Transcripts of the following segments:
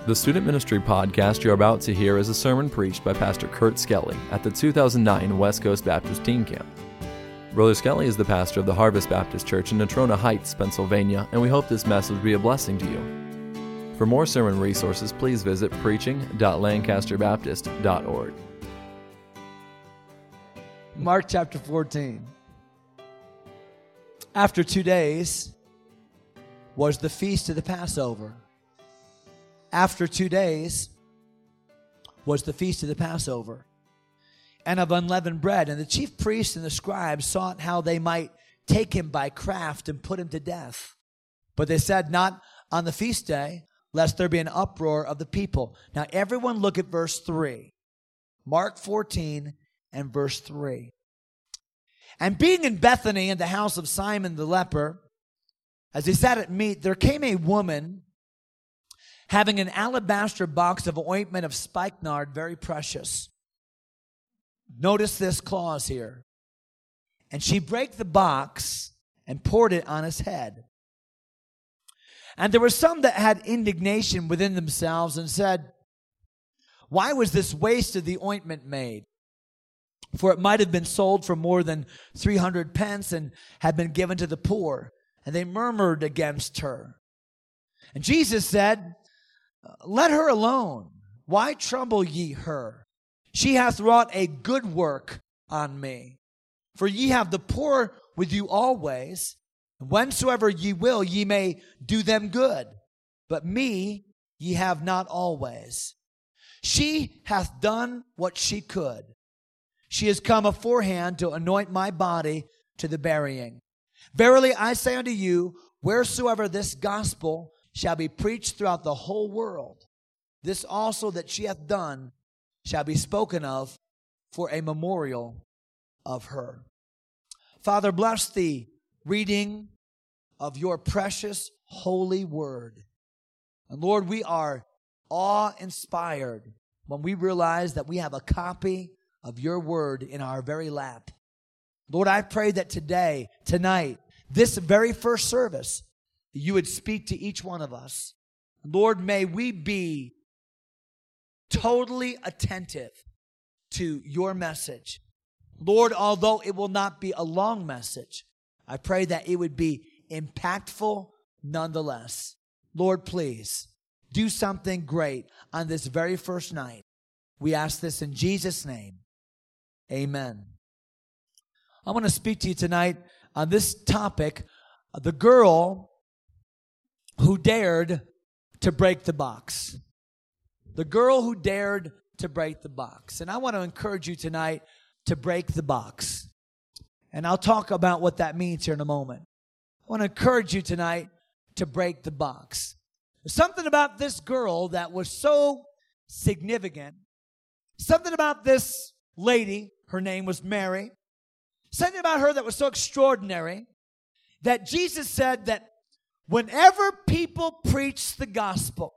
The Student Ministry podcast you're about to hear is a sermon preached by Pastor Kurt Skelly at the 2009 West Coast Baptist Teen Camp. Brother Skelly is the pastor of the Harvest Baptist Church in Natrona Heights, Pennsylvania, and we hope this message will be a blessing to you. For more sermon resources, please visit preaching.lancasterbaptist.org. Mark chapter 14. After 2 days was the feast of the Passover. After 2 days was the feast of the Passover and of unleavened bread. And the chief priests and the scribes sought how they might take him by craft and put him to death. But they said, not on the feast day, lest there be an uproar of the people. Now everyone look at verse 3. Mark 14 and verse 3. And being in Bethany in the house of Simon the leper, as they sat at meat, there came a woman having an alabaster box of ointment of spikenard, very precious. Notice this clause here. And she brake the box and poured it on his head. And there were some that had indignation within themselves and said, why was this waste of the ointment made? For it might have been sold for more than 300 pence and had been given to the poor. And they murmured against her. And Jesus said, let her alone. Why trouble ye her? She hath wrought a good work on me. For ye have the poor with you always, and whensoever ye will, ye may do them good. But me ye have not always. She hath done what she could. She is come aforehand to anoint my body to the burying. Verily I say unto you, wheresoever this gospel shall be preached throughout the whole world, this also that she hath done shall be spoken of for a memorial of her. Father, bless the reading of your precious holy word. And Lord, we are awe-inspired when we realize that we have a copy of your word in our very lap. Lord, I pray that today, tonight, this very first service, you would speak to each one of us. Lord, may we be totally attentive to your message. Lord, although it will not be a long message, I pray that it would be impactful nonetheless. Lord, please do something great on this very first night. We ask this in Jesus' name. Amen. I want to speak to you tonight on this topic, the girl who dared to break the box. The girl who dared to break the box. And I want to encourage you tonight to break the box. And I'll talk about what that means here in a moment. I want to encourage you tonight to break the box. There's something about this girl that was so significant. Something about this lady, her name was Mary. Something about her that was so extraordinary that Jesus said that whenever people preach the gospel,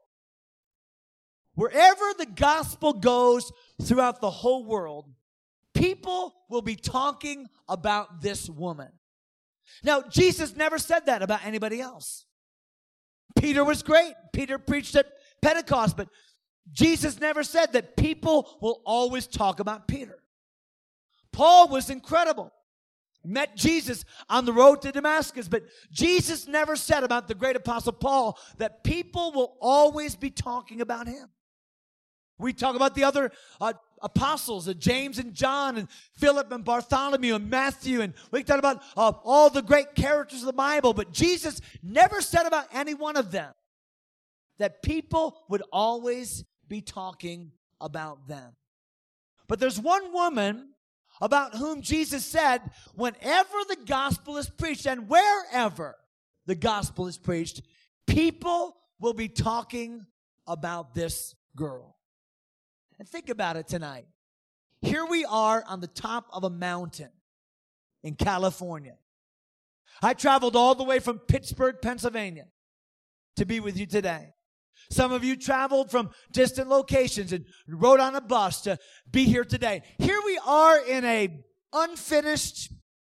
wherever the gospel goes throughout the whole world, people will be talking about this woman. Now, Jesus never said that about anybody else. Peter was great. Peter preached at Pentecost, but Jesus never said that people will always talk about Peter. Paul was incredible. Met Jesus on the road to Damascus, but Jesus never said about the great apostle Paul that people will always be talking about him. We talk about the other apostles, James and John and Philip and Bartholomew and Matthew, and we talk about all the great characters of the Bible, but Jesus never said about any one of them that people would always be talking about them. But there's one woman about whom Jesus said, whenever the gospel is preached and wherever the gospel is preached, people will be talking about this girl. And think about it tonight. Here we are on the top of a mountain in California. I traveled all the way from Pittsburgh, Pennsylvania to be with you today. Some of you traveled from distant locations and rode on a bus to be here today. Here we are in a unfinished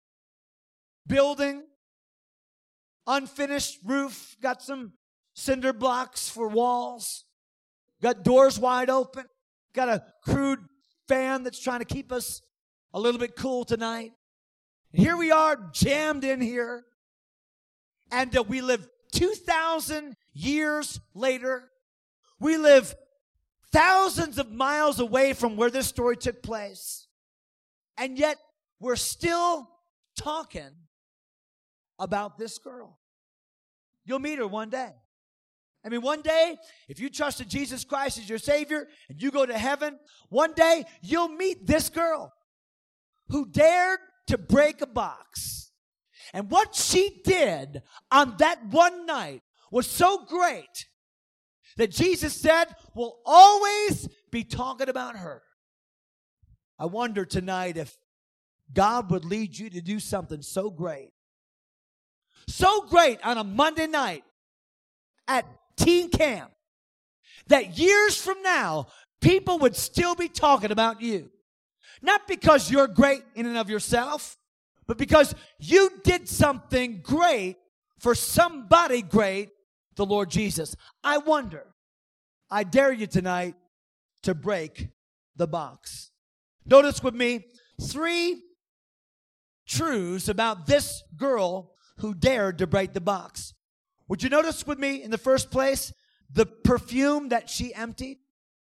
building, unfinished roof, got some cinder blocks for walls. Got doors wide open. Got a crude fan that's trying to keep us a little bit cool tonight. And here we are, jammed in here. And we live 2,000 years later. We live thousands of miles away from where this story took place. And yet, we're still talking about this girl. You'll meet her one day. I mean, one day, if you trusted Jesus Christ as your Savior and you go to heaven, one day you'll meet this girl who dared to break a box. And what she did on that one night was so great that Jesus said, we'll always be talking about her. I wonder tonight if God would lead you to do something so great on a Monday night at teen camp, that years from now, people would still be talking about you. Not because you're great in and of yourself, but because you did something great for somebody great, the Lord Jesus. I wonder, I dare you tonight to break the box. Notice with me 3 truths about this girl who dared to break the box. Would you notice with me in the first place the perfume that she emptied?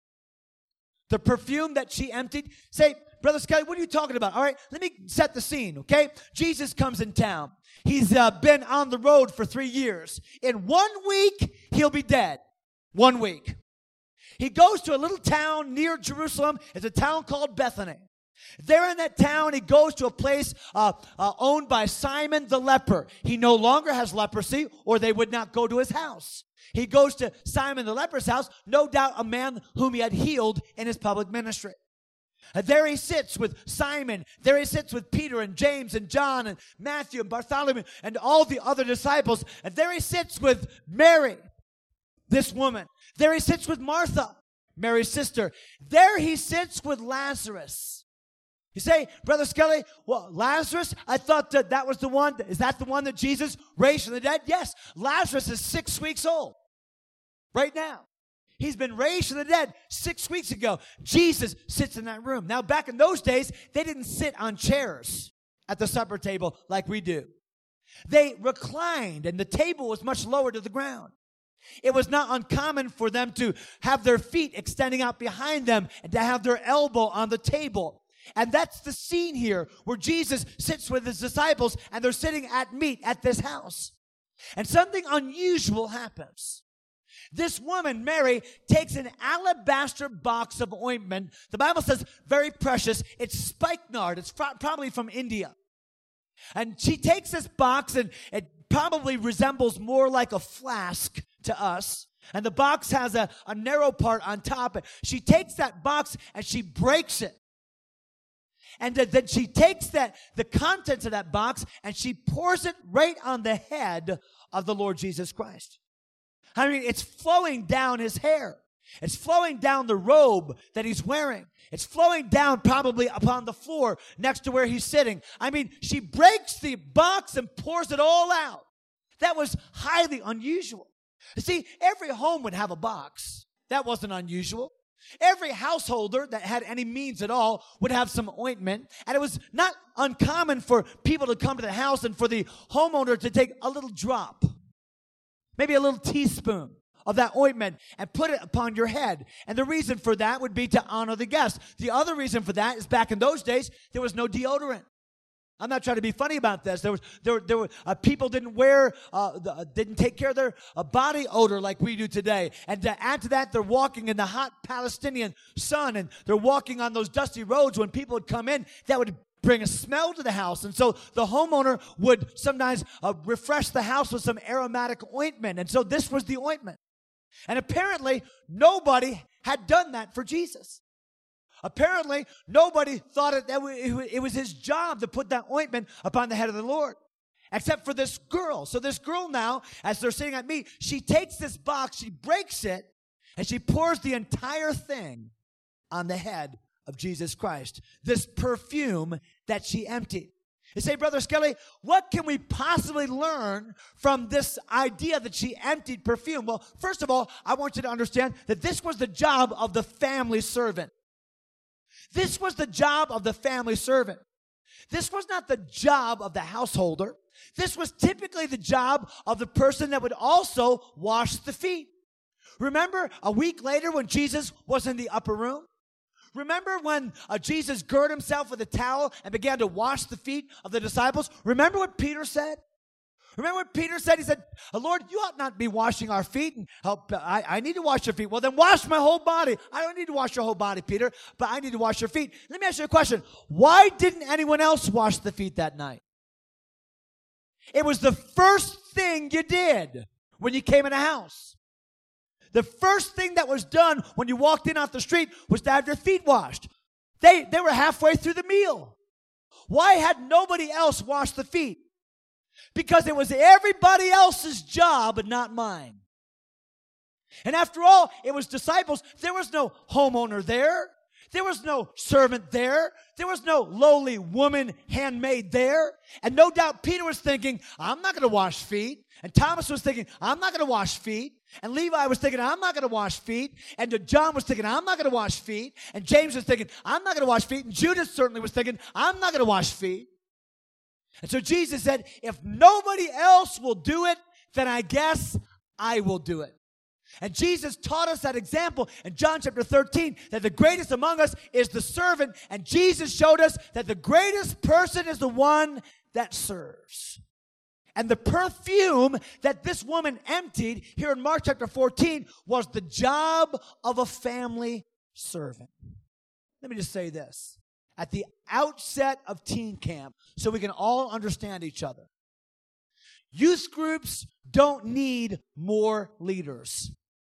The perfume that she emptied. Say, Brother Skelly, what are you talking about? All right, let me set the scene, okay? Jesus comes in town. He's been on the road for 3 years. In 1 week, he'll be dead. 1 week. He goes to a little town near Jerusalem. It's a town called Bethany. There in that town, he goes to a place owned by Simon the leper. He no longer has leprosy, or they would not go to his house. He goes to Simon the leper's house, no doubt a man whom he had healed in his public ministry. There he sits with Simon. There he sits with Peter and James and John and Matthew and Bartholomew and all the other disciples. And there he sits with Mary, this woman. There he sits with Martha, Mary's sister. There he sits with Lazarus. You say, Brother Skelly, well, Lazarus, I thought that was the one. Is that the one that Jesus raised from the dead? Yes. Lazarus is 6 weeks old right now. He's been raised from the dead 6 weeks ago. Jesus sits in that room. Now, back in those days, they didn't sit on chairs at the supper table like we do. They reclined, and the table was much lower to the ground. It was not uncommon for them to have their feet extending out behind them and to have their elbow on the table. And that's the scene here where Jesus sits with his disciples and they're sitting at meat at this house. And something unusual happens. This woman, Mary, takes an alabaster box of ointment. The Bible says very precious. It's spikenard. It's probably from India. And she takes this box, and it probably resembles more like a flask to us. And the box has a narrow part on top. She takes that box and she breaks it. And then she takes the contents of that box and she pours it right on the head of the Lord Jesus Christ. I mean, it's flowing down his hair. It's flowing down the robe that he's wearing. It's flowing down probably upon the floor next to where he's sitting. I mean, she breaks the box and pours it all out. That was highly unusual. You see, every home would have a box. That wasn't unusual. Every householder that had any means at all would have some ointment. And it was not uncommon for people to come to the house and for the homeowner to take a little drop, maybe a little teaspoon of that ointment and put it upon your head. And the reason for that would be to honor the guest. The other reason for that is back in those days, there was no deodorant. I'm not trying to be funny about this. There were people didn't take care of their body odor like we do today. And to add to that, they're walking in the hot Palestinian sun, and they're walking on those dusty roads. When people would come in, that would bring a smell to the house. And so the homeowner would sometimes refresh the house with some aromatic ointment. And so this was the ointment. And apparently, nobody had done that for Jesus. Apparently, nobody thought it was his job to put that ointment upon the head of the Lord, except for this girl. So this girl now, as they're sitting at meat, she takes this box, she breaks it, and she pours the entire thing on the head of Jesus Christ. This perfume that she emptied. You say, Brother Skelly, what can we possibly learn from this idea that she emptied perfume? Well, first of all, I want you to understand that this was the job of the family servant. This was the job of the family servant. This was not the job of the householder. This was typically the job of the person that would also wash the feet. Remember a week later when Jesus was in the upper room? Remember when Jesus girded himself with a towel and began to wash the feet of the disciples? Remember what Peter said? Remember what Peter said? He said, Lord, you ought not be washing our feet. And I need to wash your feet. Well, then wash my whole body. I don't need to wash your whole body, Peter, but I need to wash your feet. Let me ask you a question. Why didn't anyone else wash the feet that night? It was the first thing you did when you came in a house. The first thing that was done when you walked in off the street was to have your feet washed. They were halfway through the meal. Why had nobody else washed the feet? Because it was everybody else's job and not mine. And after all, it was disciples. There was no homeowner there. There was no servant there. There was no lowly woman handmaid there. And no doubt Peter was thinking, I'm not going to wash feet. And Thomas was thinking, I'm not going to wash feet. And Levi was thinking, I'm not going to wash feet. And John was thinking, I'm not going to wash feet. And James was thinking, I'm not going to wash feet. And Judas certainly was thinking, I'm not going to wash feet. And so Jesus said, if nobody else will do it, then I guess I will do it. And Jesus taught us that example in John chapter 13, that the greatest among us is the servant. And Jesus showed us that the greatest person is the one that serves. And the perfume that this woman emptied here in Mark chapter 14 was the job of a family servant. Let me just say this. At the outset of teen camp, so we can all understand each other, youth groups don't need more leaders.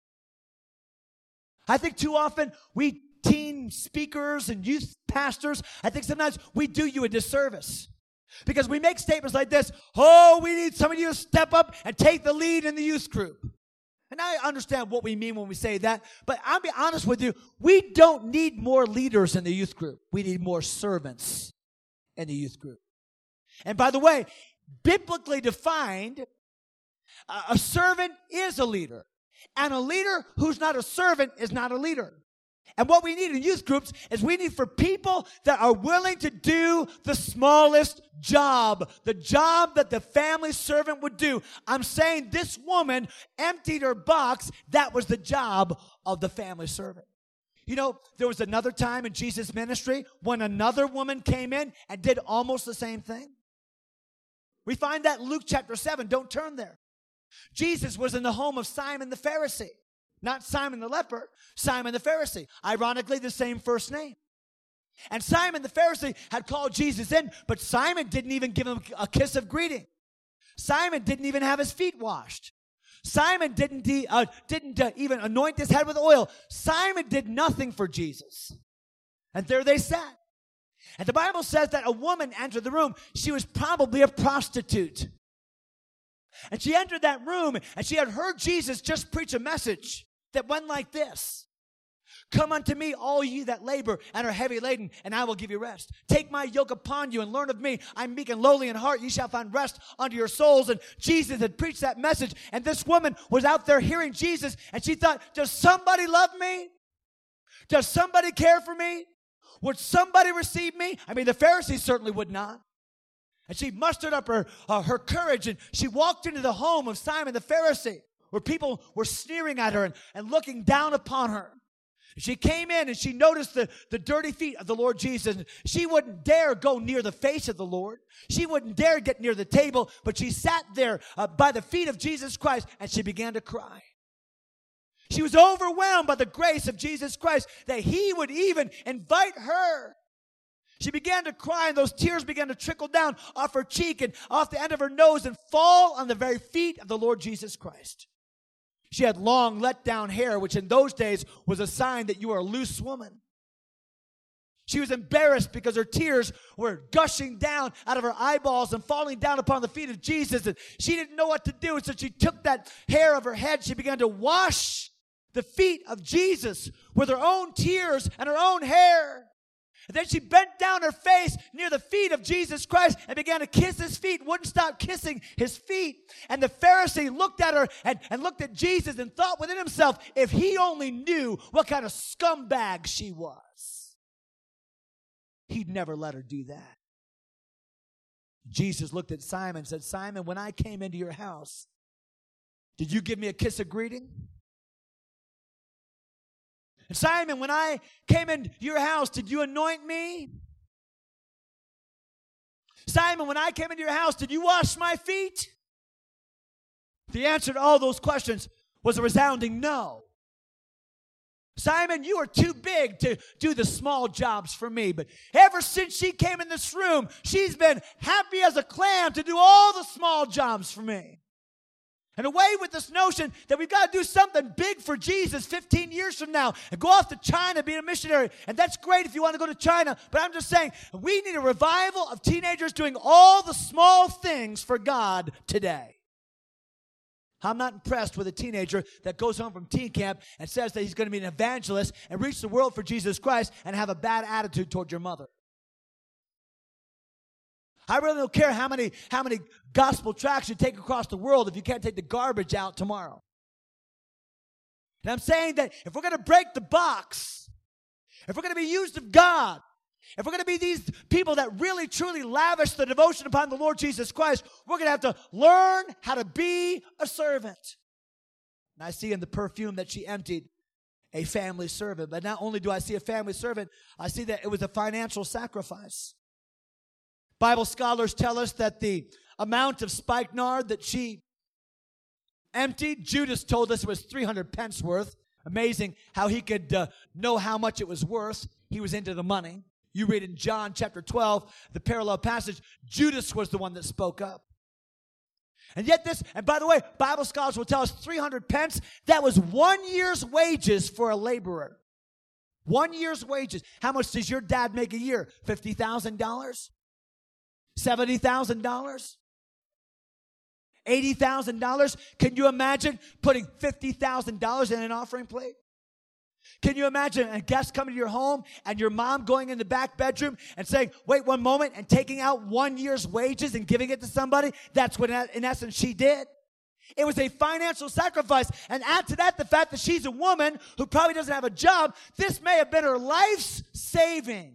I think too often we teen speakers and youth pastors, I think sometimes we do you a disservice. Because we make statements like this, oh, we need some of you to step up and take the lead in the youth group. And I understand what we mean when we say that, but I'll be honest with you, we don't need more leaders in the youth group. We need more servants in the youth group. And by the way, biblically defined, a servant is a leader. And a leader who's not a servant is not a leader. And what we need in youth groups is we need for people that are willing to do the smallest job, the job that the family servant would do. I'm saying this woman emptied her box. That was the job of the family servant. You know, there was another time in Jesus' ministry when another woman came in and did almost the same thing. We find that in Luke chapter 7. Don't turn there. Jesus was in the home of Simon the Pharisee. Not Simon the leper, Simon the Pharisee. Ironically, the same first name. And Simon the Pharisee had called Jesus in, but Simon didn't even give him a kiss of greeting. Simon didn't even have his feet washed. Simon didn't even anoint his head with oil. Simon did nothing for Jesus. And there they sat. And the Bible says that a woman entered the room. She was probably a prostitute. And she entered that room, and she had heard Jesus just preach a message that went like this. Come unto me, all ye that labor and are heavy laden, and I will give you rest. Take my yoke upon you and learn of me. I'm meek and lowly in heart. Ye shall find rest unto your souls. And Jesus had preached that message, and this woman was out there hearing Jesus, and she thought, does somebody love me? Does somebody care for me? Would somebody receive me? I mean, the Pharisees certainly would not. And she mustered up her courage, and she walked into the home of Simon the Pharisee, where people were sneering at her and looking down upon her. She came in, and she noticed the dirty feet of the Lord Jesus. She wouldn't dare go near the face of the Lord. She wouldn't dare get near the table, but she sat there by the feet of Jesus Christ, and she began to cry. She was overwhelmed by the grace of Jesus Christ that he would even invite her. She began to cry, and those tears began to trickle down off her cheek and off the end of her nose and fall on the very feet of the Lord Jesus Christ. She had long, let-down hair, which in those days was a sign that you were a loose woman. She was embarrassed because her tears were gushing down out of her eyeballs and falling down upon the feet of Jesus, and she didn't know what to do, and so she took that hair of her head. She began to wash the feet of Jesus with her own tears and her own hair. And then she bent down her face near the feet of Jesus Christ and began to kiss his feet, wouldn't stop kissing his feet. And the Pharisee looked at her and looked at Jesus and thought within himself, if he only knew what kind of scumbag she was, he'd never let her do that. Jesus looked at Simon and said, Simon, when I came into your house, did you give me a kiss of greeting? And Simon, when I came into your house, did you anoint me? Simon, when I came into your house, did you wash my feet? The answer to all those questions was a resounding no. Simon, you are too big to do the small jobs for me. But ever since she came in this room, she's been happy as a clam to do all the small jobs for me. And away with this notion that we've got to do something big for Jesus 15 years from now and go off to China, be a missionary. And that's great if you want to go to China. But I'm just saying, we need a revival of teenagers doing all the small things for God today. I'm not impressed with a teenager that goes home from teen camp and says that he's going to be an evangelist and reach the world for Jesus Christ and have a bad attitude toward your mother. I really don't care how many gospel tracts you take across the world if you can't take the garbage out tomorrow. And I'm saying that if we're going to break the box, if we're going to be used of God, if we're going to be these people that really, truly lavish the devotion upon the Lord Jesus Christ, we're going to have to learn how to be a servant. And I see in the perfume that she emptied a family servant. But not only do I see a family servant, I see that it was a financial sacrifice. Bible scholars tell us that the amount of spikenard that she emptied, Judas told us it was 300 pence worth. Amazing how he could know how much it was worth. He was into the money. You read in John chapter 12, the parallel passage, Judas was the one that spoke up. And yet this, and by the way, Bible scholars will tell us 300 pence, that was 1 year's wages for a laborer. 1 year's wages. How much does your dad make a year? $50,000? $70,000? $80,000? Can you imagine putting $50,000 in an offering plate? Can you imagine a guest coming to your home and your mom going in the back bedroom and saying, wait one moment, and taking out 1 year's wages and giving it to somebody? That's what, in essence, she did. It was a financial sacrifice. And add to that the fact that she's a woman who probably doesn't have a job. This may have been her life's savings.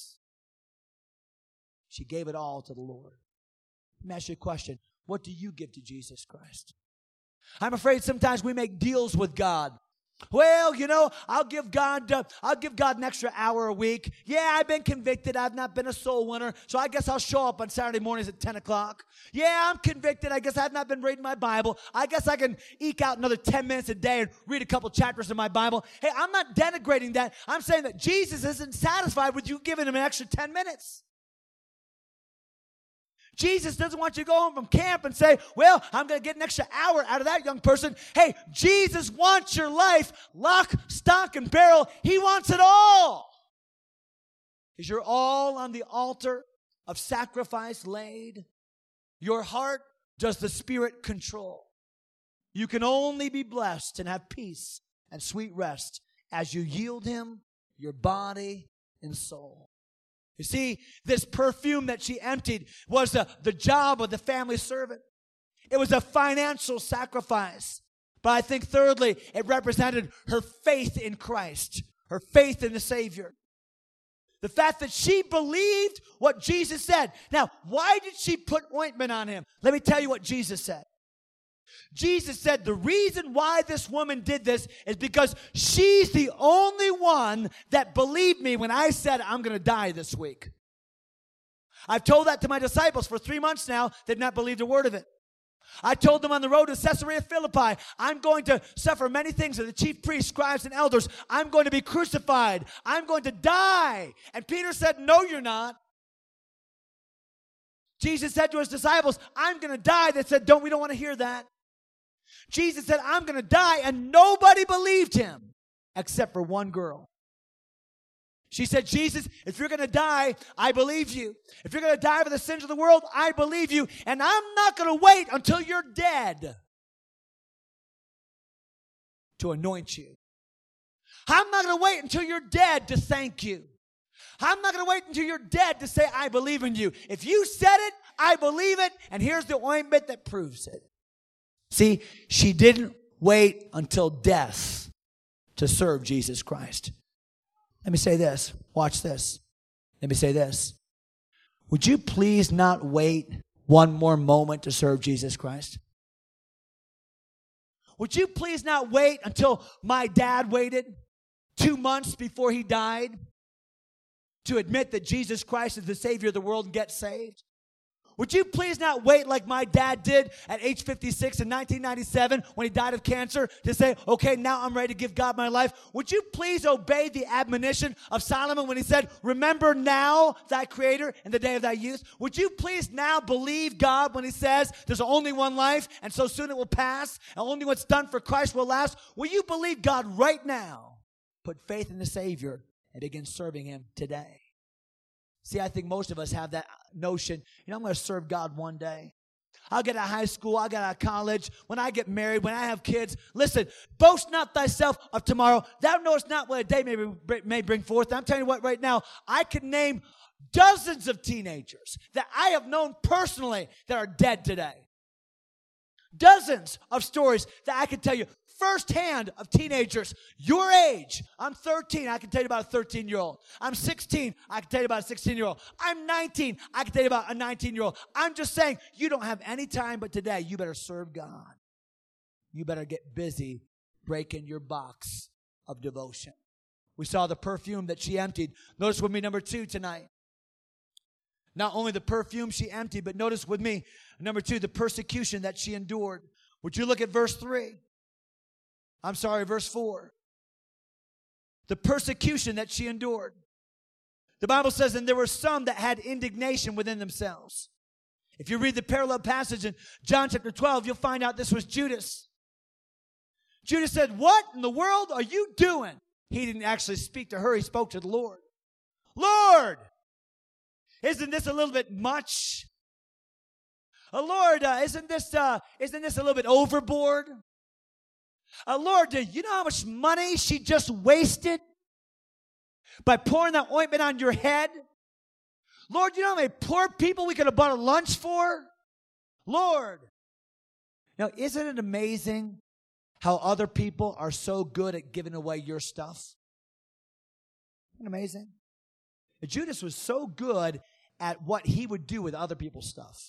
She gave it all to the Lord. Let me ask you a question. What do you give to Jesus Christ? I'm afraid sometimes we make deals with God. Well, you know, I'll give God an extra hour a week. Yeah, I've been convicted. I've not been a soul winner, so I guess I'll show up on Saturday mornings at 10 o'clock. Yeah, I'm convicted. I guess I've not been reading my Bible. I guess I can eke out another 10 minutes a day and read a couple chapters of my Bible. Hey, I'm not denigrating that. I'm saying that Jesus isn't satisfied with you giving him an extra 10 minutes. Jesus doesn't want you to go home from camp and say, well, I'm going to get an extra hour out of that young person. Hey, Jesus wants your life, lock, stock, and barrel. He wants it all. Is your all on the altar of sacrifice laid? Your heart does the Spirit control. You can only be blessed and have peace and sweet rest as you yield him your body and soul. You see, this perfume that she emptied was the job of the family servant. It was a financial sacrifice. But I think thirdly, it represented her faith in Christ, her faith in the Savior. The fact that she believed what Jesus said. Now, why did she put ointment on him? Let me tell you what Jesus said. Jesus said the reason why this woman did this is because she's the only one that believed me when I said I'm going to die this week. I've told that to my disciples for 3 months now. They've not believed a word of it. I told them on the road to Caesarea Philippi, I'm going to suffer many things of the chief priests, scribes, and elders. I'm going to be crucified. I'm going to die. And Peter said, no, you're not. Jesus said to his disciples, I'm going to die. They said, we don't want to hear that. Jesus said, I'm going to die, and nobody believed him except for one girl. She said, Jesus, if you're going to die, I believe you. If you're going to die for the sins of the world, I believe you, and I'm not going to wait until you're dead to anoint you. I'm not going to wait until you're dead to thank you. I'm not going to wait until you're dead to say, I believe in you. If you said it, I believe it, and here's the ointment that proves it. See, she didn't wait until death to serve Jesus Christ. Let me say this. Watch this. Let me say this. Would you please not wait one more moment to serve Jesus Christ? Would you please not wait until my dad waited 2 months before he died to admit that Jesus Christ is the Savior of the world and get saved? Would you please not wait like my dad did at age 56 in 1997 when he died of cancer to say, okay, now I'm ready to give God my life? Would you please obey the admonition of Solomon when he said, remember now thy Creator in the day of thy youth? Would you please now believe God when he says there's only one life and so soon it will pass and only what's done for Christ will last? Will you believe God right now? Put faith in the Savior and begin serving him today. See, I think most of us have that notion, I'm going to serve God one day. I'll get out of high school, I'll get out of college, when I get married, when I have kids. Listen, boast not thyself of tomorrow. Thou knowest not what a day may bring forth. I'm telling you what, right now, I can name dozens of teenagers that I have known personally that are dead today. Dozens of stories that I can tell you firsthand of teenagers your age. I'm 13. I can tell you about a 13-year-old. I'm 16. I can tell you about a 16-year-old. I'm 19. I can tell you about a 19-year-old. I'm just saying, you don't have any time but today. You better serve God. You better get busy breaking your box of devotion. We saw the perfume that she emptied. Notice with me number 2 tonight. Not only the perfume she emptied, but notice with me, number 2, the persecution that she endured. Would you look at verse 4. The persecution that she endured. The Bible says, and there were some that had indignation within themselves. If you read the parallel passage in John chapter 12, you'll find out this was Judas. Judas said, what in the world are you doing? He didn't actually speak to her. He spoke to the Lord. Lord, isn't this a little bit much? Lord, isn't this a little bit overboard? Lord, do you know how much money she just wasted by pouring that ointment on your head? Lord, you know how many poor people we could have bought a lunch for? Lord. Now, isn't it amazing how other people are so good at giving away your stuff? Isn't it amazing? Judas was so good at what he would do with other people's stuff.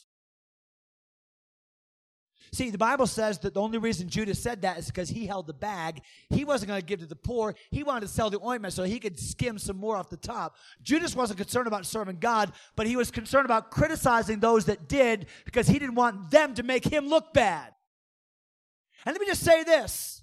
See, the Bible says that the only reason Judas said that is because he held the bag. He wasn't going to give to the poor. He wanted to sell the ointment so he could skim some more off the top. Judas wasn't concerned about serving God, but he was concerned about criticizing those that did because he didn't want them to make him look bad. And let me just say this.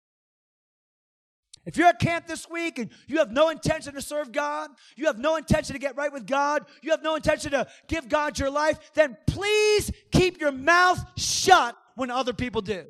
If you're at camp this week and you have no intention to serve God, you have no intention to get right with God, you have no intention to give God your life, then please keep your mouth shut when other people do.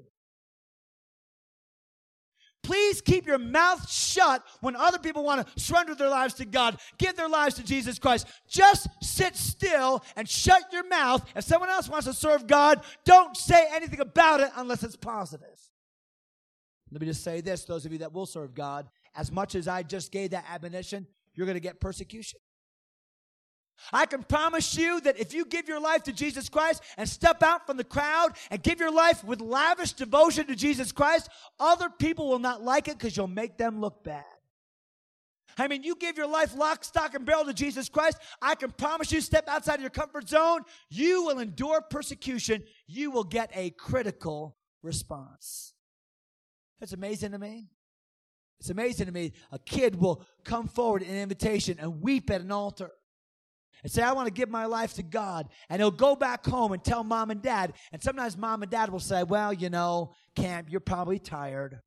Please keep your mouth shut when other people want to surrender their lives to God, give their lives to Jesus Christ. Just sit still and shut your mouth. If someone else wants to serve God, don't say anything about it unless it's positive. Let me just say this, those of you that will serve God, as much as I just gave that admonition, you're going to get persecution. I can promise you that if you give your life to Jesus Christ and step out from the crowd and give your life with lavish devotion to Jesus Christ, other people will not like it because you'll make them look bad. I mean, you give your life lock, stock, and barrel to Jesus Christ, I can promise you, step outside of your comfort zone, you will endure persecution. You will get a critical response. That's amazing to me. It's amazing to me. A kid will come forward in an invitation and weep at an altar and say, I want to give my life to God. And he'll go back home and tell mom and dad. And sometimes mom and dad will say, well, camp, you're probably tired.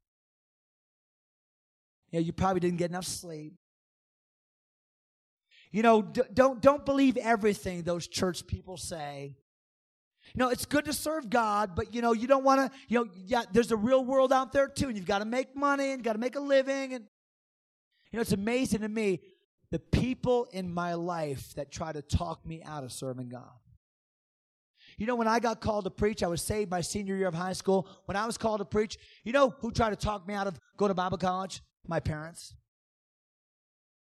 You probably didn't get enough sleep. Don't believe everything those church people say. It's good to serve God, but, you don't want to, there's a real world out there too, and you've got to make money and got to make a living. And, it's amazing to me, the people in my life that try to talk me out of serving God. When I got called to preach, I was saved my senior year of high school. When I was called to preach, who tried to talk me out of going to Bible college? My parents.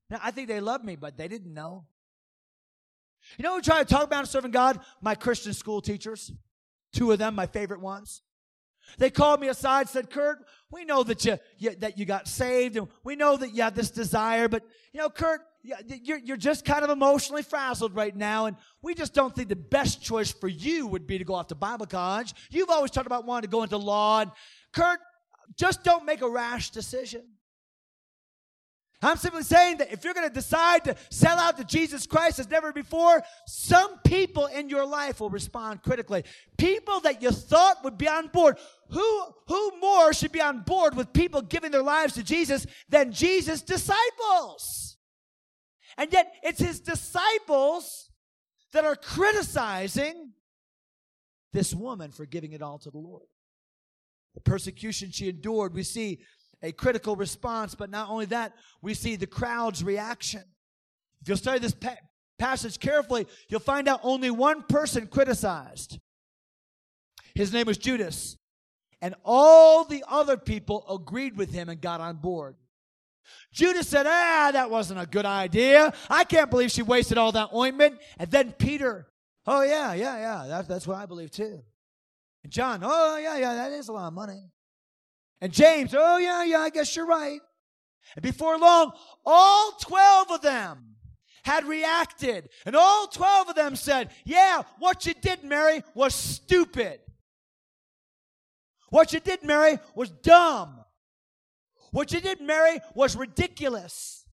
Now, I think they loved me, but they didn't know. You know what we try to talk about in serving God? My Christian school teachers. 2 of them, my favorite ones. They called me aside and said, Kurt, we know that you got saved, and we know that you have this desire, but, Kurt, you're just kind of emotionally frazzled right now, and we just don't think the best choice for you would be to go off to Bible college. You've always talked about wanting to go into law, and Kurt, just don't make a rash decision. I'm simply saying that if you're going to decide to sell out to Jesus Christ as never before, some people in your life will respond critically. People that you thought would be on board. Who more should be on board with people giving their lives to Jesus than Jesus' disciples? And yet it's his disciples that are criticizing this woman for giving it all to the Lord. The persecution she endured, we see a critical response, but not only that, we see the crowd's reaction. If you'll study this passage carefully, you'll find out only one person criticized. His name was Judas. And all the other people agreed with him and got on board. Judas said, that wasn't a good idea. I can't believe she wasted all that ointment. And then Peter, oh, yeah, that's what I believe too. And John, oh, yeah, that is a lot of money. And James, oh, yeah, I guess you're right. And before long, all 12 of them had reacted. And all 12 of them said, yeah, what you did, Mary, was stupid. What you did, Mary, was dumb. What you did, Mary, was ridiculous.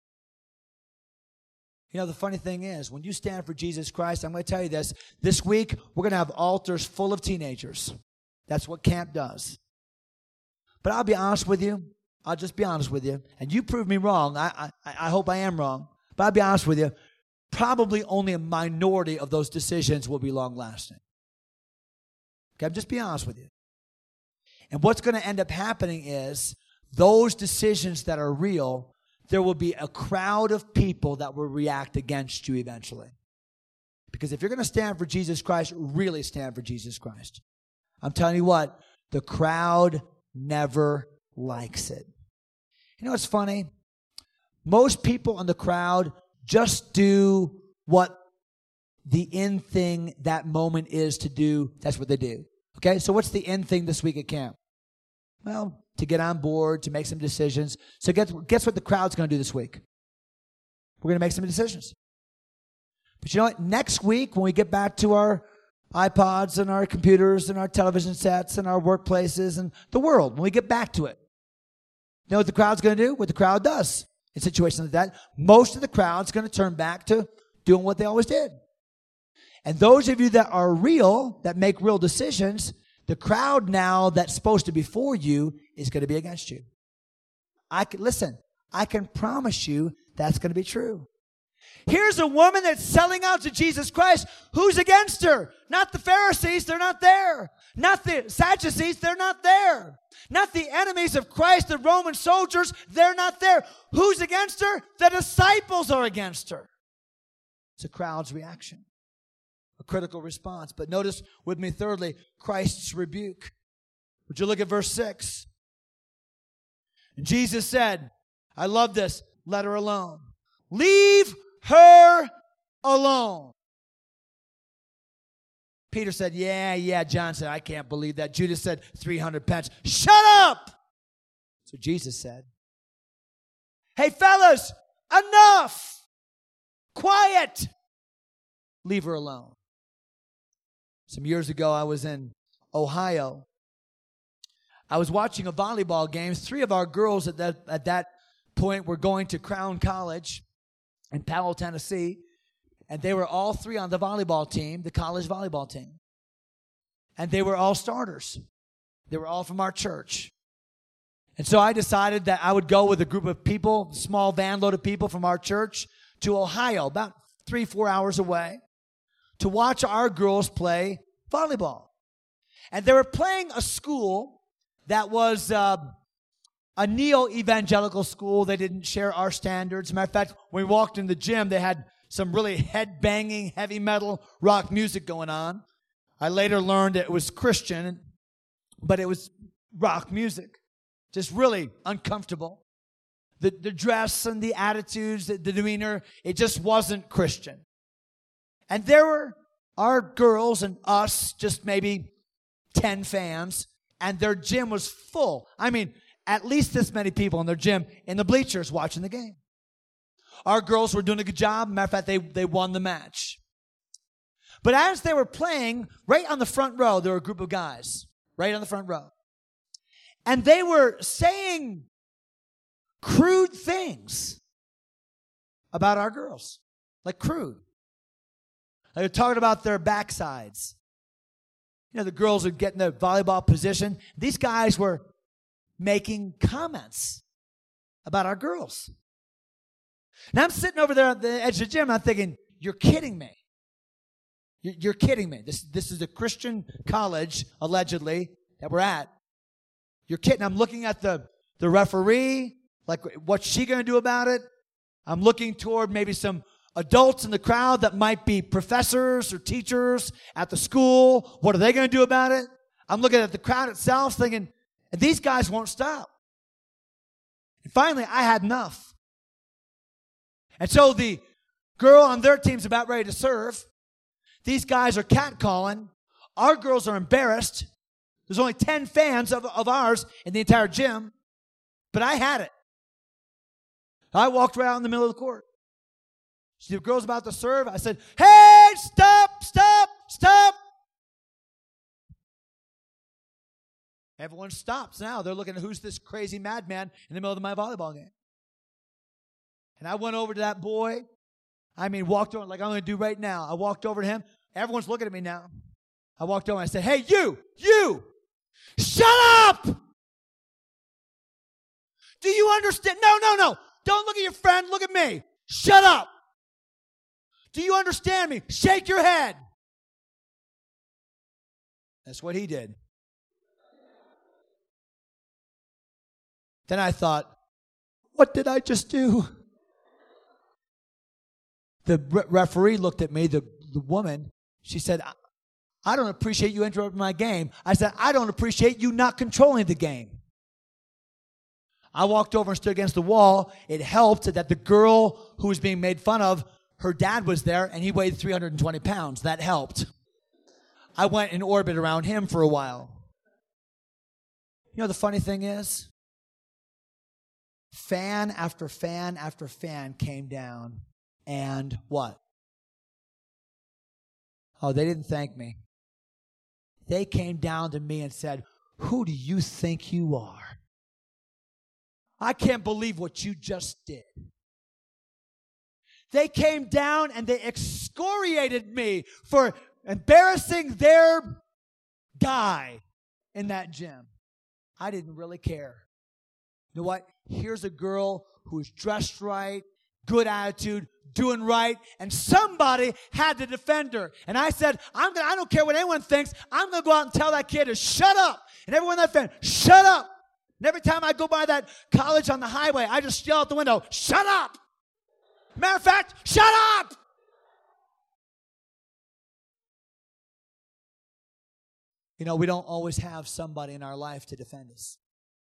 The funny thing is, when you stand for Jesus Christ, I'm going to tell you this week, we're going to have altars full of teenagers. That's what camp does. But I'll be honest with you. I'll just be honest with you. And you prove me wrong. I hope I am wrong. But I'll be honest with you. Probably only a minority of those decisions will be long-lasting. Okay, I'm just being honest with you. And what's going to end up happening is those decisions that are real, there will be a crowd of people that will react against you eventually. Because if you're going to stand for Jesus Christ, really stand for Jesus Christ. I'm telling you what, the crowd never likes it. You know what's funny? Most people in the crowd just do what the in thing that moment is to do. That's what they do. Okay, so what's the in thing this week at camp? Well, to get on board, to make some decisions. So guess what the crowd's going to do this week? We're going to make some decisions. But you know what? Next week, when we get back to our iPods and our computers and our television sets and our workplaces and the world, when we get back to it, you know what the crowd's going to do? What the crowd does in situations like that. Most of the crowd's going to turn back to doing what they always did. And those of you that are real, that make real decisions, the crowd now that's supposed to be for you is going to be against you. I can promise you that's going to be true. Here's a woman that's selling out to Jesus Christ. Who's against her? Not the Pharisees, they're not there. Not the Sadducees, they're not there. Not the enemies of Christ, the Roman soldiers, they're not there. Who's against her? The disciples are against her. It's a crowd's reaction, a critical response. But notice with me, thirdly, Christ's rebuke. Would you look at verse 6? And Jesus said, I love this, let her alone. Leave her alone. Peter said, yeah. John said, I can't believe that. Judas said, 300 pence. Shut up! So Jesus said, hey, fellas, enough! Quiet! Leave her alone. Some years ago, I was in Ohio. I was watching a volleyball game. 3 of our girls at that point were going to Crown College in Powell, Tennessee. And they were all 3 on the volleyball team, the college volleyball team. And they were all starters. They were all from our church. And so I decided that I would go with a group of people, small van load of people from our church, to Ohio, about 3-4 hours away, to watch our girls play volleyball. And they were playing a school that was a neo-evangelical school. They didn't share our standards. As a matter of fact, when we walked in the gym, they had some really head-banging, heavy metal rock music going on. I later learned it was Christian, but it was rock music. Just really uncomfortable. the dress and the attitudes, the demeanor, it just wasn't Christian. And there were our girls and us, just maybe 10 fans, and their gym was full. I mean, at least this many people in their gym, in the bleachers, watching the game. Our girls were doing a good job. Matter of fact, they won the match. But as they were playing, right on the front row, there were a group of guys, right on the front row. And they were saying crude things about our girls. Like crude. They were talking about their backsides. You know, the girls would get in the volleyball position. These guys were making comments about our girls. Now I'm sitting over there at the edge of the gym, and I'm thinking, you're kidding me. You're kidding me. This is a Christian college, allegedly, that we're at. You're kidding. I'm looking at the referee, like, what's she going to do about it? I'm looking toward maybe some adults in the crowd that might be professors or teachers at the school. What are they going to do about it? I'm looking at the crowd itself thinking, these guys won't stop. And finally, I had enough. And so the girl on their team's about ready to serve. These guys are catcalling. Our girls are embarrassed. There's only 10 fans of ours in the entire gym. But I had it. I walked right out in the middle of the court. So the girl's about to serve. I said, hey, stop, stop, stop. Everyone stops now. They're looking at who's this crazy madman in the middle of my volleyball game. And I went over to that boy. I mean, walked over like I'm going to do right now. I walked over to him. Everyone's looking at me now. I walked over and I said, hey, you, shut up! Do you understand? No. Don't look at your friend. Look at me. Shut up. Do you understand me? Shake your head. That's what he did. Then I thought, what did I just do? The referee looked at me, the woman. She said, I don't appreciate you interrupting my game. I said, I don't appreciate you not controlling the game. I walked over and stood against the wall. It helped that the girl who was being made fun of, her dad was there, and he weighed 320 pounds. That helped. I went in orbit around him for a while. You know, the funny thing is, fan after fan after fan came down. And what? Oh, they didn't thank me. They came down to me and said, who do you think you are? I can't believe what you just did. They came down and they excoriated me for embarrassing their guy in that gym. I didn't really care. You know what? Here's a girl who's dressed right, good attitude, doing right, and somebody had to defend her. And I said, I don't care what anyone thinks. I'm going to go out and tell that kid to shut up. And everyone in that fan, shut up. And every time I go by that college on the highway, I just yell out the window, shut up. Matter of fact, shut up. You know, we don't always have somebody in our life to defend us.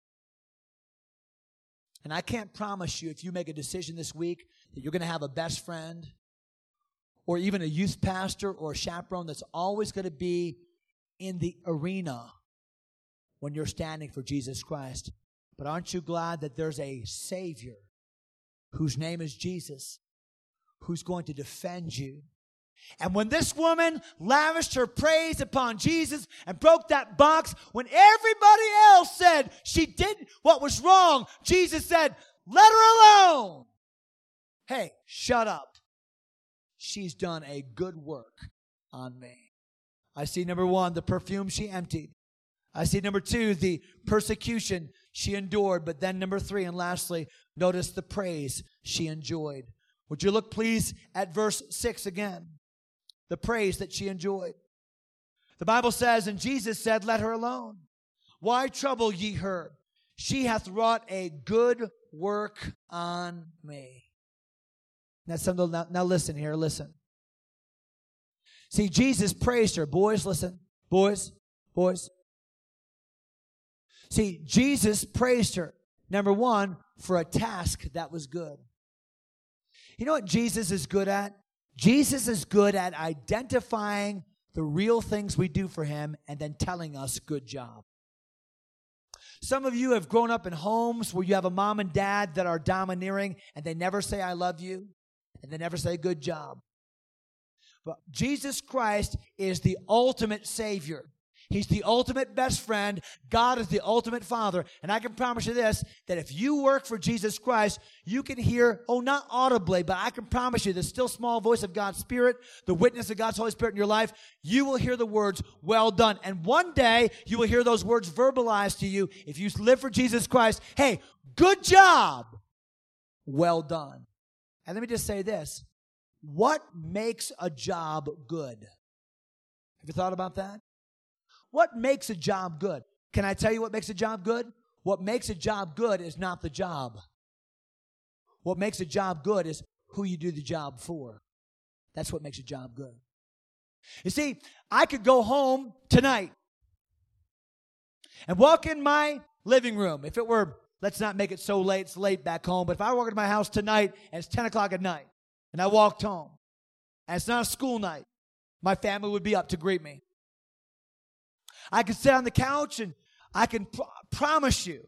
And I can't promise you if you make a decision this week that you're going to have a best friend or even a youth pastor or a chaperone that's always going to be in the arena when you're standing for Jesus Christ. But aren't you glad that there's a Savior whose name is Jesus, who's going to defend you? And when this woman lavished her praise upon Jesus and broke that box, when everybody else said she did what was wrong, Jesus said, let her alone. Hey, shut up. She's done a good work on me. I see number one, the perfume she emptied. I see number two, the persecution she endured. But then number three, and lastly, notice the praise she enjoyed. Would you look please at verse 6 again? The praise that she enjoyed. The Bible says, and Jesus said, let her alone. Why trouble ye her? She hath wrought a good work on me. That's something. Now listen here, listen. See, Jesus praised her. Boys, listen. Boys. See, Jesus praised her. Number one, for a task that was good. You know what Jesus is good at? Jesus is good at identifying the real things we do for him and then telling us, good job. Some of you have grown up in homes where you have a mom and dad that are domineering and they never say, I love you, and they never say, good job. But Jesus Christ is the ultimate Savior. He's the ultimate best friend. God is the ultimate Father. And I can promise you this, that if you work for Jesus Christ, you can hear, not audibly, but I can promise you the still small voice of God's Spirit, the witness of God's Holy Spirit in your life, you will hear the words, well done. And one day, you will hear those words verbalized to you. If you live for Jesus Christ, hey, good job, well done. And let me just say this, what makes a job good? Have you thought about that? What makes a job good? Can I tell you what makes a job good? What makes a job good is not the job. What makes a job good is who you do the job for. That's what makes a job good. You see, I could go home tonight and walk in my living room. If it were, let's not make it so late, it's late back home, but if I walk into my house tonight and it's 10 o'clock at night and I walked home and it's not a school night, my family would be up to greet me. I can sit on the couch and I can promise you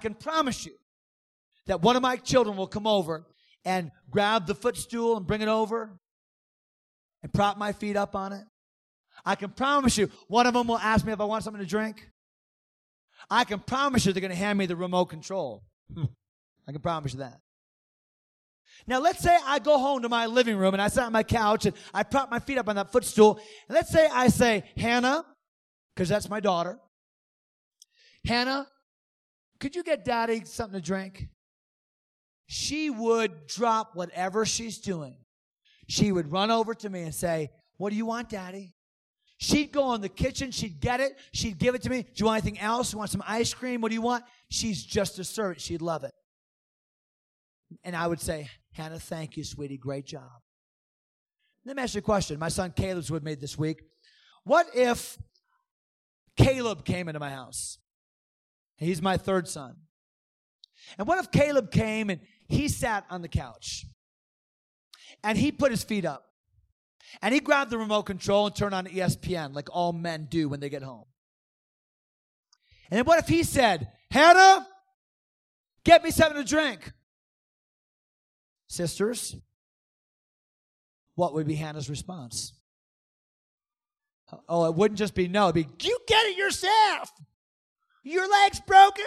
that one of my children will come over and grab the footstool and bring it over and prop my feet up on it. I can promise you one of them will ask me if I want something to drink. I can promise you they're going to hand me the remote control. I can promise you that. Now, let's say I go home to my living room and I sit on my couch and I prop my feet up on that footstool. And let's say I say, Hannah, because that's my daughter. Hannah, could you get Daddy something to drink? She would drop whatever she's doing. She would run over to me and say, what do you want, Daddy? She'd go in the kitchen. She'd get it. She'd give it to me. Do you want anything else? You want some ice cream? What do you want? She's just a servant. She'd love it. And I would say, Hannah, thank you, sweetie. Great job. Let me ask you a question. My son Caleb's with me this week. What if Caleb came into my house? He's my third son. And what if Caleb came and he sat on the couch and he put his feet up and he grabbed the remote control and turned on ESPN like all men do when they get home? And then what if he said, Hannah, get me something to drink? Sisters, what would be Hannah's response? Oh, it wouldn't just be no. It'd be, you get it yourself. Your leg's broken.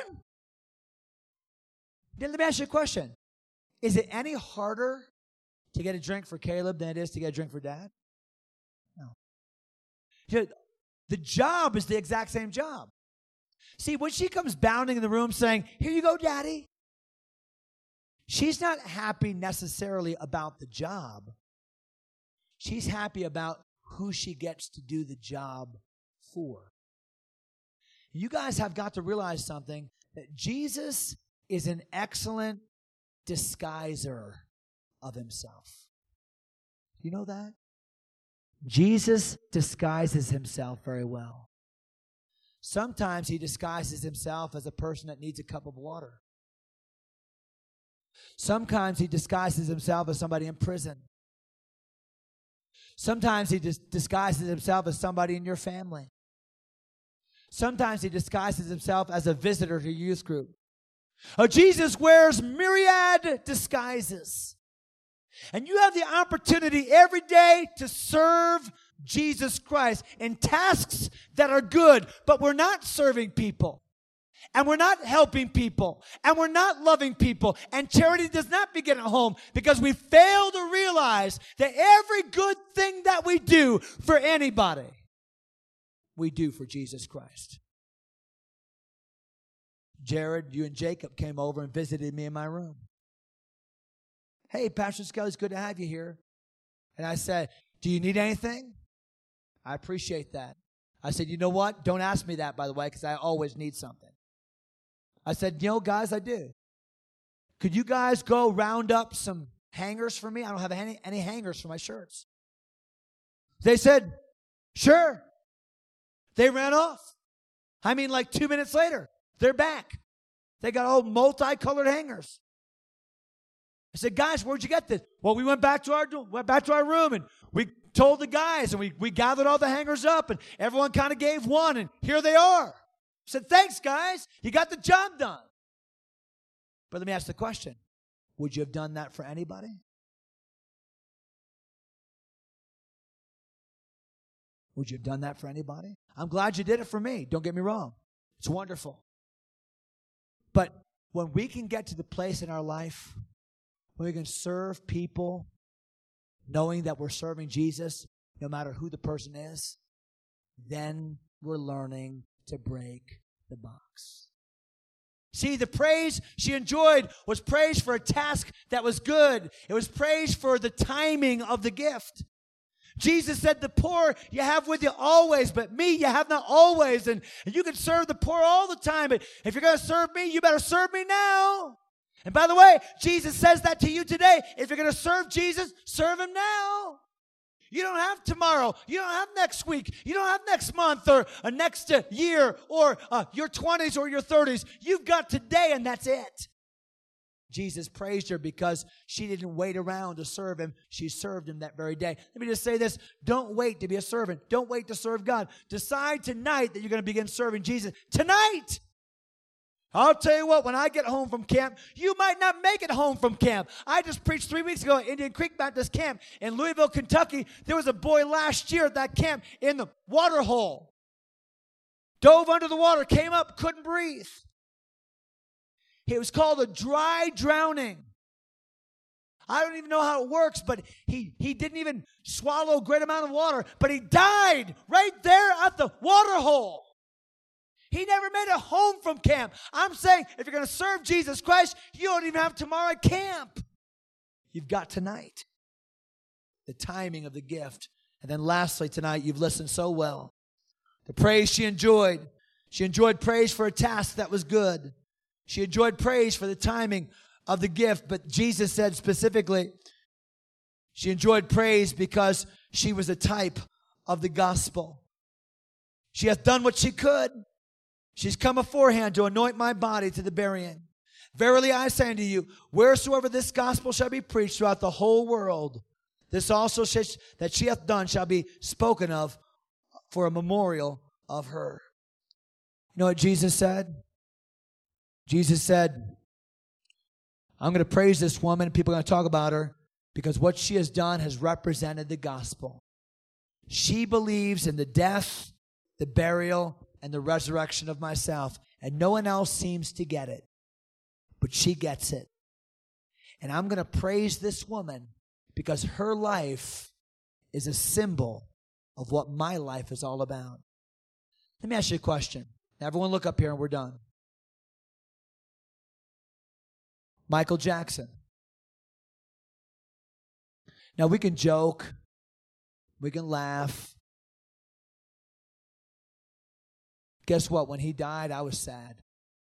Then let me ask you a question. Is it any harder to get a drink for Caleb than it is to get a drink for Dad? No. The job is the exact same job. See, when she comes bounding in the room saying, here you go, Daddy, she's not happy necessarily about the job. She's happy about who she gets to do the job for. You guys have got to realize something, that Jesus is an excellent disguiser of himself. You know that? Jesus disguises himself very well. Sometimes he disguises himself as a person that needs a cup of water. Sometimes he disguises himself as somebody in prison. Sometimes he disguises himself as somebody in your family. Sometimes he disguises himself as a visitor to your youth group. Jesus wears myriad disguises. And you have the opportunity every day to serve Jesus Christ in tasks that are good, but we're not serving people. And we're not helping people. And we're not loving people. And charity does not begin at home, because we fail to realize that every good thing that we do for anybody, we do for Jesus Christ. Jared, you and Jacob came over and visited me in my room. Hey, Pastor Skelly, it's good to have you here. And I said, do you need anything? I appreciate that. I said, you know what? Don't ask me that, by the way, because I always need something. I said, guys, I do. Could you guys go round up some hangers for me? I don't have any hangers for my shirts. They said, sure. They ran off. I mean, like 2 minutes later, they're back. They got all multicolored hangers. I said, guys, where'd you get this? Well, we went back to our room, and we told the guys, and we gathered all the hangers up, and everyone kind of gave one, and here they are. I said, thanks, guys. You got the job done. But let me ask the question. Would you have done that for anybody? Would you have done that for anybody? I'm glad you did it for me. Don't get me wrong. It's wonderful. But when we can get to the place in our life where we can serve people knowing that we're serving Jesus, no matter who the person is, then we're learning to break the box. See, the praise she enjoyed was praise for a task that was good. It was praise for the timing of the gift. Jesus said, the poor you have with you always, but me you have not always. And you can serve the poor all the time, but if you're going to serve me, you better serve me now. And by the way, Jesus says that to you today. If you're going to serve Jesus, serve him now. You don't have tomorrow. You don't have next week. You don't have next month or next year or your 20s or your 30s. You've got today, and that's it. Jesus praised her because she didn't wait around to serve him. She served him that very day. Let me just say this. Don't wait to be a servant. Don't wait to serve God. Decide tonight that you're going to begin serving Jesus. Tonight! I'll tell you what, when I get home from camp, you might not make it home from camp. I just preached 3 weeks ago at Indian Creek Baptist Camp in Louisville, Kentucky. There was a boy last year at that camp in the water hole. Dove under the water, came up, couldn't breathe. It was called a dry drowning. I don't even know how it works, but he didn't even swallow a great amount of water, but he died right there at the water hole. He never made it home from camp. I'm saying if you're going to serve Jesus Christ, you don't even have tomorrow at camp. You've got tonight. The timing of the gift. And then lastly tonight, you've listened so well. The praise she enjoyed. She enjoyed praise for a task that was good. She enjoyed praise for the timing of the gift. But Jesus said specifically, she enjoyed praise because she was a type of the gospel. She hath done what she could. She's come aforehand to anoint my body to the burying. Verily I say unto you, wheresoever this gospel shall be preached throughout the whole world, this also that she hath done shall be spoken of for a memorial of her. You know what Jesus said? Jesus said, I'm going to praise this woman. People are going to talk about her because what she has done has represented the gospel. She believes in the death, the burial, and the resurrection of myself. And no one else seems to get it. But she gets it. And I'm going to praise this woman because her life is a symbol of what my life is all about. Let me ask you a question. Now everyone look up here and we're done. Michael Jackson. Now we can joke. We can laugh. Guess what? When he died, I was sad.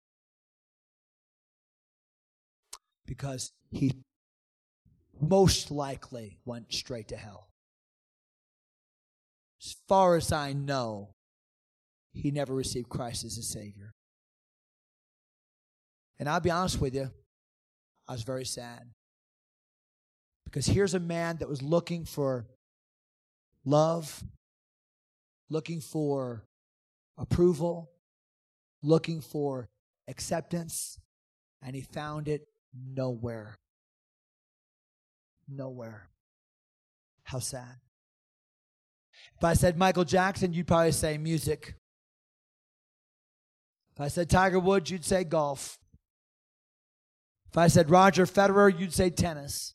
Because he most likely went straight to hell. As far as I know, he never received Christ as his Savior. And I'll be honest with you, I was very sad. Because here's a man that was looking for love, looking for approval, looking for acceptance, and he found it nowhere. Nowhere. How sad. If I said Michael Jackson, you'd probably say music. If I said Tiger Woods, you'd say golf. If I said Roger Federer, you'd say tennis.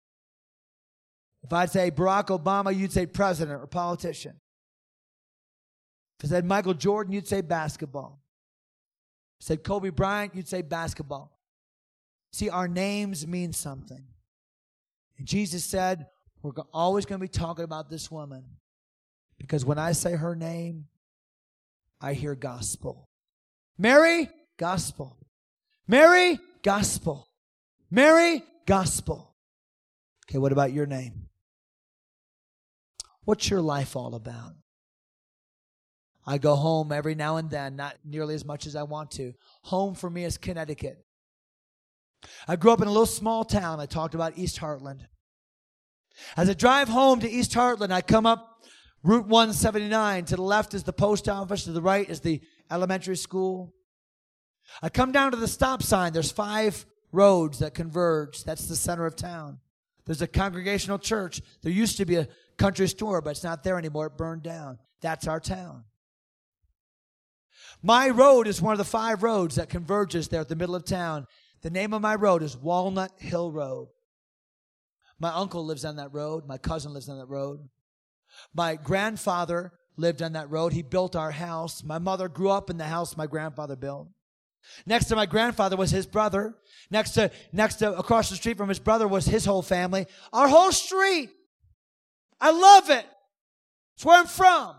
If I say Barack Obama, you'd say president or politician. If I said Michael Jordan, you'd say basketball. If I said Kobe Bryant, you'd say basketball. See, our names mean something. And Jesus said, we're always going to be talking about this woman. Because when I say her name, I hear gospel. Mary, gospel. Mary, gospel. Mary, gospel. Okay, what about your name? What's your life all about? I go home every now and then, not nearly as much as I want to. Home for me is Connecticut. I grew up in a little small town. I talked about East Hartland. As I drive home to East Hartland, I come up Route 179. To the left is the post office. To the right is the elementary school. I come down to the stop sign. There's 5 roads that converge. That's the center of town. There's a Congregational church. There used to be a country store, but it's not there anymore. It burned down. That's our town. My road is one of the 5 roads that converges there at the middle of town. The name of my road is Walnut Hill Road. My uncle lives on that road. My cousin lives on that road. My grandfather lived on that road. He built our house. My mother grew up in the house my grandfather built. Next to my grandfather was his brother. Next to across the street from his brother was his whole family. Our whole street. I love it. It's where I'm from.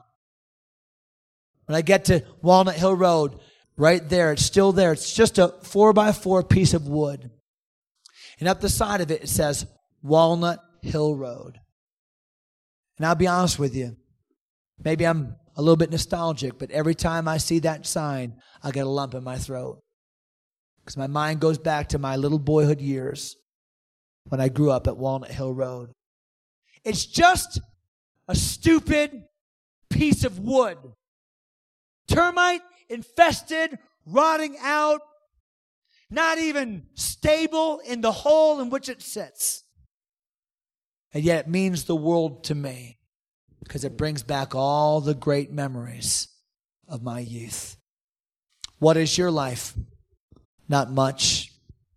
When I get to Walnut Hill Road, right there, it's still there. It's just a 4x4 piece of wood. And up the side of it, it says Walnut Hill Road. And I'll be honest with you, maybe I'm a little bit nostalgic, but every time I see that sign, I get a lump in my throat. Because my mind goes back to my little boyhood years when I grew up at Walnut Hill Road. It's just a stupid piece of wood. Termite infested, rotting out, not even stable in the hole in which it sits. And yet it means the world to me because it brings back all the great memories of my youth. What is your life? Not much.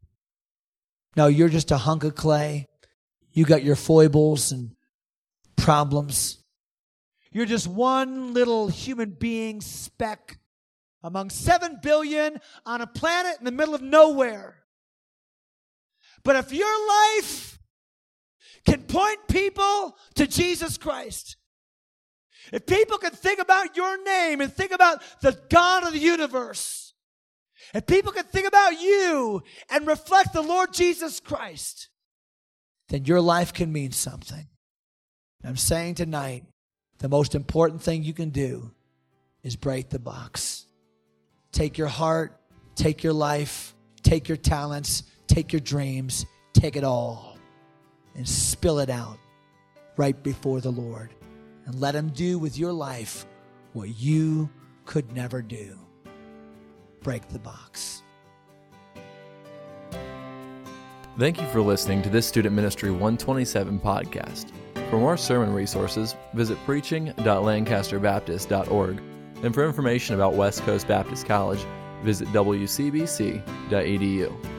No, you're just a hunk of clay. You got your foibles and problems. You're just one little human being speck among 7 billion on a planet in the middle of nowhere. But if your life can point people to Jesus Christ, if people can think about your name and think about the God of the universe, if people can think about you and reflect the Lord Jesus Christ, then your life can mean something. I'm saying tonight, the most important thing you can do is break the box. Take your heart, take your life, take your talents, take your dreams, take it all and spill it out right before the Lord. And let Him do with your life what you could never do. Break the box. Thank you for listening to this Student Ministry 127 podcast. For more sermon resources, visit preaching.lancasterbaptist.org. And for information about West Coast Baptist College, visit wcbc.edu.